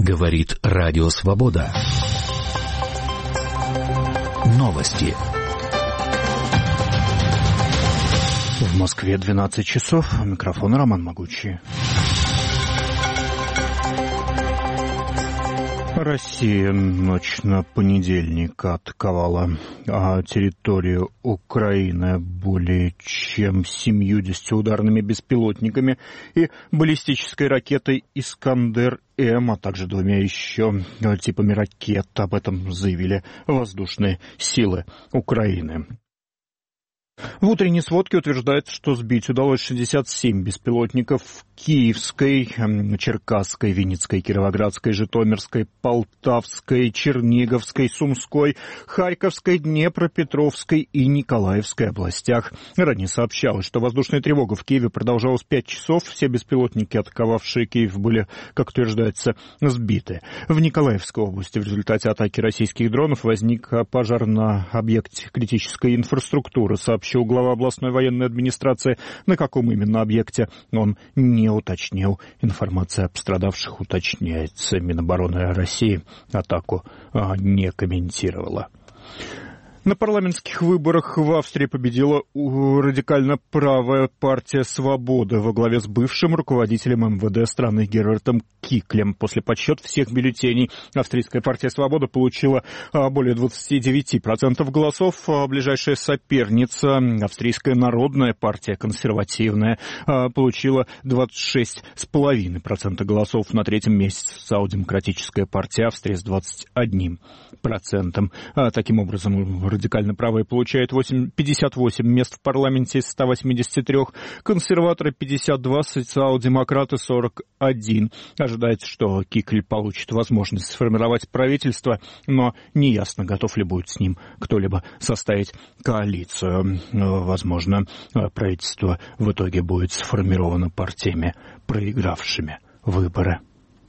Говорит Радио Свобода. Новости. В Москве 12 часов. Микрофон Роман Могучий. Россия ночь на понедельник атаковала территорию Украины более чем 70 ударными беспилотниками и баллистической ракетой «Искандер-М», а также двумя еще типами ракет. Об этом заявили воздушные силы Украины. В утренней сводке утверждается, что сбить удалось 67 беспилотников в Киевской, Черкасской, Винницкой, Кировоградской, Житомирской, Полтавской, Черниговской, Сумской, Харьковской, Днепропетровской и Николаевской областях. Ранее сообщалось, что воздушная тревога в Киеве продолжалась 5 часов. Все беспилотники, атаковавшие Киев, были, как утверждается, сбиты. В Николаевской области в результате атаки российских дронов возник пожар на объекте критической инфраструктуры, сообщил глава областной военной администрации. На каком именно объекте он не уточнил. Информация о пострадавших уточняется. Минобороны России атаку не комментировала. На парламентских выборах в Австрии победила радикально правая партия «Свобода» во главе с бывшим руководителем МВД страны Герартом Киклем. После подсчета всех бюллетеней австрийская партия «Свобода» получила более 29% голосов. Ближайшая соперница, австрийская народная партия «Консервативная», получила 26,5% голосов. На третьем месте социал-демократическая партия Австрии с 21%. Таким образом, радикально правые получают 58 мест в парламенте из 183, консерваторы 52, социал-демократы 41. Ожидается, что Кикль получит возможность сформировать правительство, но неясно, готов ли будет с ним кто-либо составить коалицию. Возможно, правительство в итоге будет сформировано партиями, проигравшими выборы.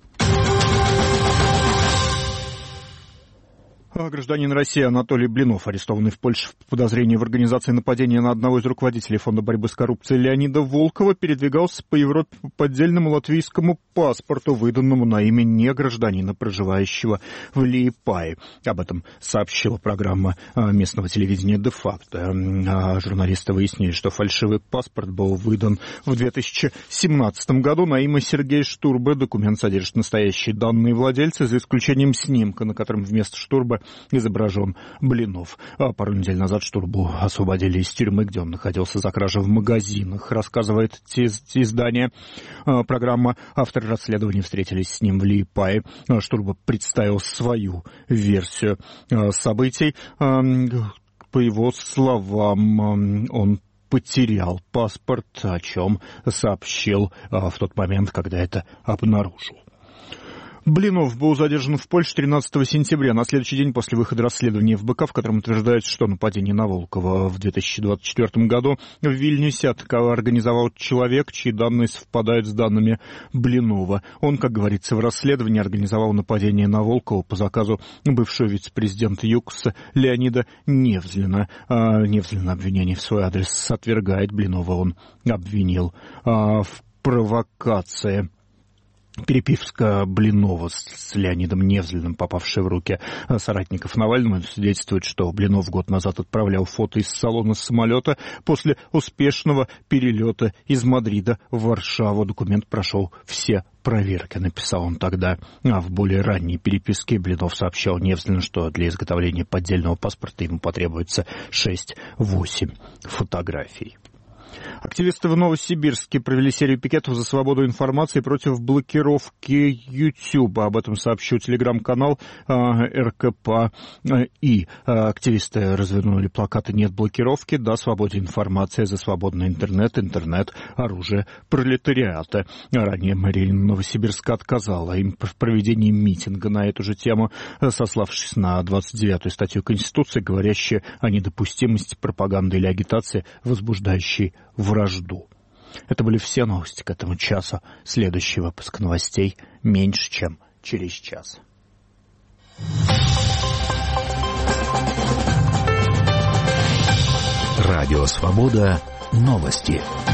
Гражданин России Анатолий Блинов, арестованный в Польше по подозрению в организации нападения на одного из руководителей Фонда борьбы с коррупцией Леонида Волкова, передвигался по Европе по поддельному латвийскому паспорту, выданному на имя негражданина, проживающего в Лиепае. Об этом сообщила программа местного телевидения «Де-факто». Журналисты выяснили, что фальшивый паспорт был выдан в 2017 году на имя Сергея Штурба. Документ содержит настоящие данные владельца, за исключением снимка, на котором вместо Штурба изображен Блинов. Пару недель назад Штурбу освободили из тюрьмы, где он находился за кражей в магазинах, рассказывает издание. Программа. Авторы расследования встретились с ним в Лиепае. Штурба представил свою версию событий. По его словам, он потерял паспорт, о чем сообщил в тот момент, когда это обнаружил. Блинов был задержан в Польше 13 сентября, на следующий день после выхода расследования ФБК, в котором утверждается, что нападение на Волкова в 2024 году в Вильнюсе организовал человек, чьи данные совпадают с данными Блинова. Он, как говорится в расследовании, организовал нападение на Волкова по заказу бывшего вице-президента ЮКОСа Леонида Невзлина. Невзлин обвинение в свой адрес отвергает. Блинова он обвинил в провокации. Переписка Блинова с Леонидом Невзлиным, попавшая в руки соратников Навального, свидетельствует, что Блинов год назад отправлял фото из салона самолета после успешного перелета из Мадрида в Варшаву. Документ прошел все проверки, написал он тогда. А в более ранней переписке Блинов сообщал Невзлину, что для изготовления поддельного паспорта ему потребуется 6-8 фотографий. Активисты в Новосибирске провели серию пикетов за свободу информации против блокировки YouTube. Об этом сообщил телеграм-канал РКП. И активисты развернули плакаты «Нет блокировки», «Да свободе информации», «За свободный интернет», «Интернет – оружие пролетариата». Ранее мэрия Новосибирска отказала им в проведении митинга на эту же тему, сославшись на 29-ю статью Конституции, говорящую о недопустимости пропаганды или агитации, возбуждающей вражду. Это были все новости к этому часу. Следующий выпуск новостей меньше, чем через час. Радио Свобода. Новости.